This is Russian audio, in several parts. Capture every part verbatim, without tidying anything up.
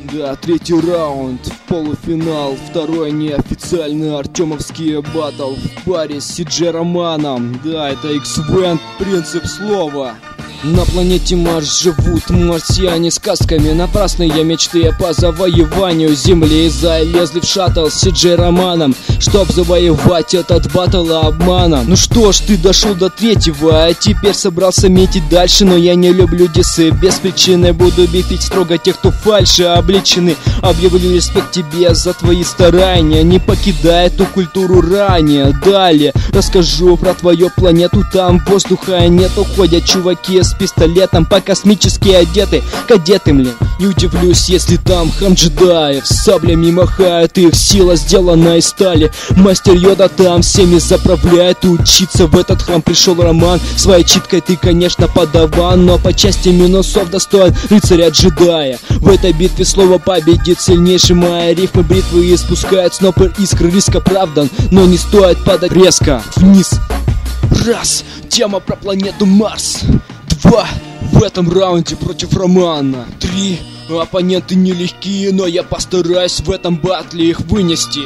Да, третий раунд, полуфинал, второй неофициальный артемовский баттл в паре с си джей Романом. Да, это X-Vent, принцип слова. На планете Марс живут марсиане сказками. Напрасные мечты по завоеванию Земли. Залезли в шаттл с си джей Романом, чтоб завоевать этот баттл обманом. Ну что ж, ты дошел до третьего, а теперь собрался метить дальше. Но я не люблю дисы без причины. Буду бифить строго тех, кто фальши обличены. Объявлю респект тебе за твои старания, не покидая эту культуру ранее. Далее расскажу про твою планету. Там воздуха нет, уходят чуваки с пистолетом, по космически одеты кадеты, блин. Не удивлюсь, если там храм джедаев саблями махает, их сила сделана из стали. Мастер Йода там всеми заправляет. Учиться в этот храм пришел Роман. Своей читкой ты, конечно, подаван, но по части минусов достоин рыцаря-джедая. В этой битве слово победит сильнейший. Мои рифмы бритвы испускают снопы искры. Риск оправдан, но не стоит падать резко вниз. Раз, тема про планету Марс. Два, в этом раунде против Романа. Три, оппоненты нелегкие, но я постараюсь в этом батле их вынести.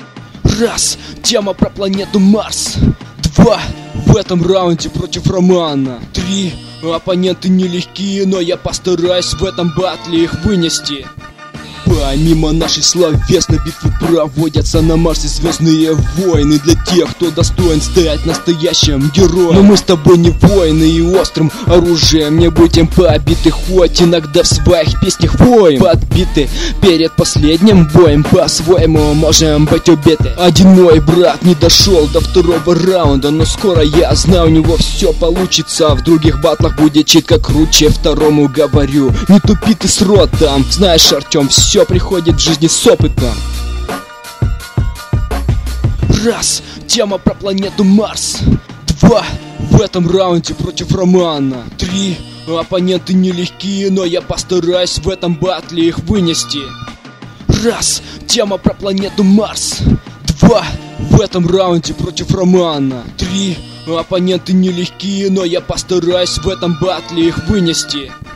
Раз, тема про планету Марс. Два, в этом раунде против Романа. Три, оппоненты нелегкие, но я постараюсь в этом батле их вынести. Помимо нашей словесной битвы проводятся на Марсе звездные войны для тех, кто достоин стать настоящим героем. Но мы с тобой не воины, и острым оружием не будем побиты, хоть иногда в своих песнях воем подбиты. Перед последним боем по-своему можем быть убиты. Один мой брат не дошел до второго раунда, но скоро, я знаю, у него все получится. В других батлах будет читка круче, второму говорю: не тупи ты с ротом. Знаешь, Артем, все Все приходит в жизни с опытом. Раз, тема про планету Марс. Два, в этом раунде против Романа. Три, оппоненты нелегкие, но я постараюсь в этом батле их вынести. Раз, тема про планету Марс. Два, в этом раунде против Романа. Три, оппоненты нелегкие, но я постараюсь в этом батле их вынести.